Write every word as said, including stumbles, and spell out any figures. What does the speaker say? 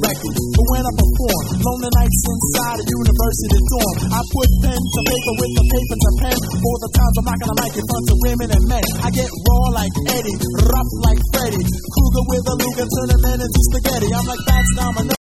record. But when I perform, lonely nights inside a university dorm, I put pen to paper with the paper to pen. For the times I'm not gonna like in front of women and men. I get raw like Eddie, rough like Freddie, Kruger with a Luger, turn a man into spaghetti. I'm like Fats Domino.